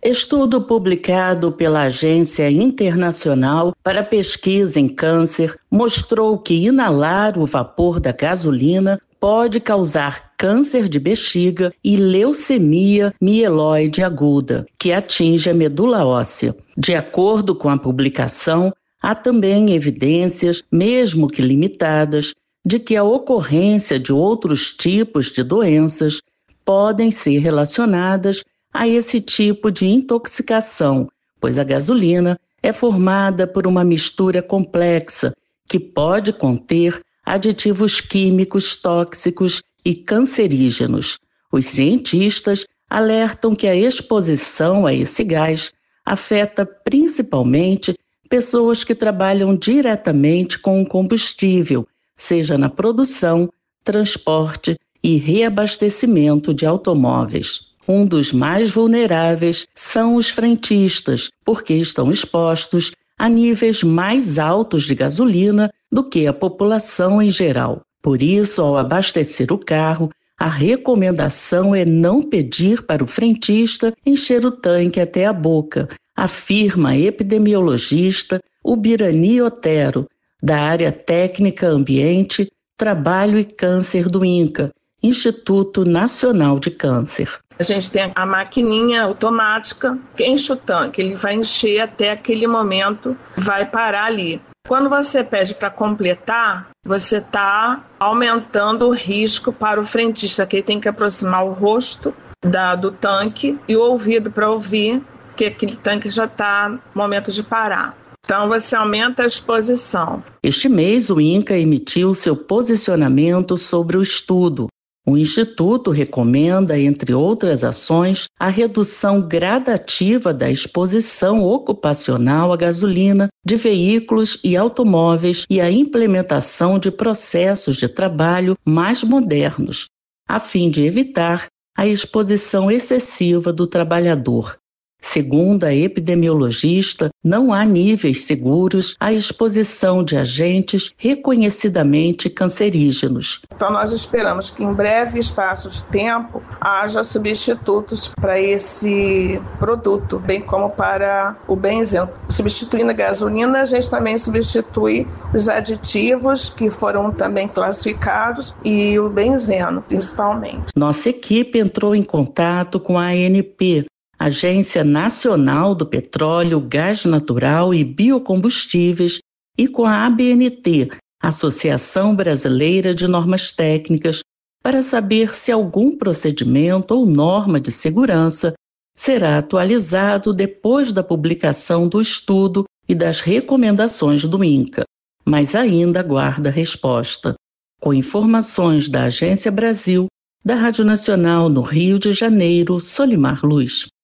Estudo publicado pela Agência Internacional para Pesquisa em Câncer mostrou que inalar o vapor da gasolina pode causar câncer de bexiga e leucemia mieloide aguda, que atinge a medula óssea. De acordo com a publicação, há também evidências, mesmo que limitadas, de que a ocorrência de outros tipos de doenças podem ser relacionadas a esse tipo de intoxicação, pois a gasolina é formada por uma mistura complexa que pode conter aditivos químicos tóxicos e cancerígenos. Os cientistas alertam que a exposição a esse gás afeta principalmente pessoas que trabalham diretamente com o combustível, seja na produção, transporte e reabastecimento de automóveis. Um dos mais vulneráveis são os frentistas, porque estão expostos a níveis mais altos de gasolina do que a população em geral. Por isso, ao abastecer o carro, a recomendação é não pedir para o frentista encher o tanque até a boca, afirma a epidemiologista Ubirani Otero, da área técnica Ambiente, Trabalho e Câncer do INCA, Instituto Nacional de Câncer. A gente tem a maquininha automática que enche o tanque, ele vai encher até aquele momento, vai parar ali. Quando você pede para completar, você está aumentando o risco para o frentista, que ele tem que aproximar o rosto do tanque e o ouvido para ouvir que aquele tanque já está no momento de parar. Então você aumenta a exposição. Este mês o INCA emitiu seu posicionamento sobre o estudo. O Instituto recomenda, entre outras ações, a redução gradativa da exposição ocupacional à gasolina de veículos e automóveis e a implementação de processos de trabalho mais modernos, a fim de evitar a exposição excessiva do trabalhador. Segundo a epidemiologista, não há níveis seguros à exposição de agentes reconhecidamente cancerígenos. Então nós esperamos que em breve espaço de tempo haja substitutos para esse produto, bem como para o benzeno. Substituindo a gasolina, a gente também substitui os aditivos que foram também classificados e o benzeno, principalmente. Nossa equipe entrou em contato com a ANP, Agência Nacional do Petróleo, Gás Natural e Biocombustíveis, e com a ABNT, Associação Brasileira de Normas Técnicas, para saber se algum procedimento ou norma de segurança será atualizado depois da publicação do estudo e das recomendações do INCA, mas ainda aguarda resposta. Com informações da Agência Brasil, da Rádio Nacional no Rio de Janeiro, Solimar Luz.